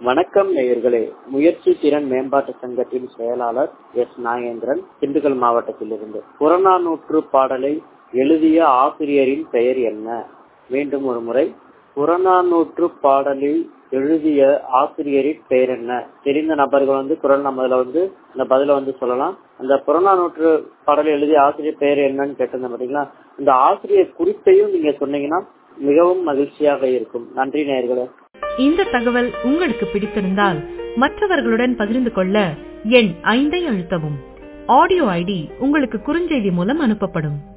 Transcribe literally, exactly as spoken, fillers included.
வணக்கம் நேயர்களே. முயற்சி திறன் மேம்பாட்டு சங்கத்தின் செயலாளர் எஸ் நாகேந்திரன், திண்டுக்கல் மாவட்டத்திலிருந்து. புறநானூற்று பாடலை எழுதிய ஆசிரியரின் பெயர் என்ன? மீண்டும் ஒரு முறை, புறநானூற்று பாடலில் எழுதிய ஆசிரியரின் பெயர் என்ன? தெரிந்த நபர்கள் வந்து குரல் நம்மதுல வந்து இந்த பதில வந்து சொல்லலாம். அந்த புறநானூற்று பாடலை எழுதிய ஆசிரியர் பெயர் என்னன்னு கேட்டிருந்தேன் பாத்தீங்களா? இந்த ஆசிரியர் குறிப்பையும் நீங்க சொன்னீங்கன்னா மிகவும் மகிழ்ச்சியாக இருக்கும். நன்றி நேயர்களே. இந்த தகவல் உங்களுக்கு பிடித்திருந்தால் மற்றவர்களுடன் பகிர்ந்து கொள்ள எண் ஐந்தை அழுத்தவும். ஆடியோ ஐடி உங்களுக்கு குறுஞ்செய்தி மூலம் அனுப்பப்படும்.